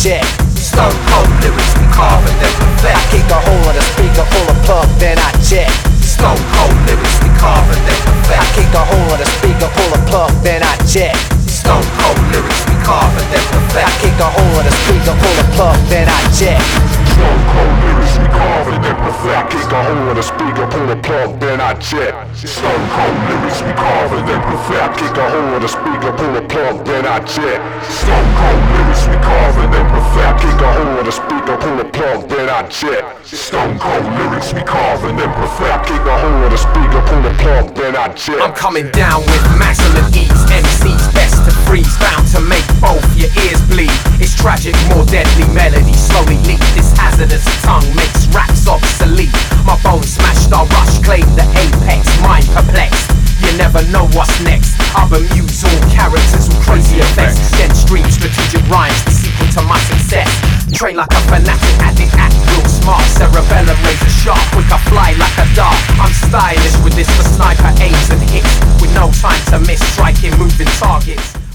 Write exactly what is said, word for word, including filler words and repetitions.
jet. Stone cold lyrics, we carve and then perfect. I kick a hole in a speaker full of plug, then I jet. Stone cold lyrics, we carve and then perfect. I kick a hole in a speaker full of plug, then I jet. Stone cold lyrics, we carve and then perfect. I kick a hole in a speaker full of plug, then I jet. Stone cold lyrics, we carve and then perfect. I kick a hole in a speaker, pull a plug, then I jet. Stone cold lyrics, we carve and then perfect. I kick a hole in a speaker, pull a plug, then I jet. Stone cold lyrics, we carve and then perfect. I kick a hole in a speaker, pull a plug, then I jet. Stone cold lyrics, we carve and then perfect. I kick a hole in a speaker, pull a plug, then I jet. I'm coming down with maximum ease. M C's best to freeze, bound to make both your ears bleed. It's tragic, more deadly melody slowly leak. This hazardous tongue makes raps obsolete. My bones smashed, I rush, claim the apex, mind perplexed. You never know what's next. I've amused all characters with crazy effects. Then stream strategic rhymes, the secret to my success. Train like a fanatic, addict, act real smart. Cerebellum razor sharp, quick I fly like a dart. I'm stylish with this for sniper aims and hits, with no time to miss, striking moving targets.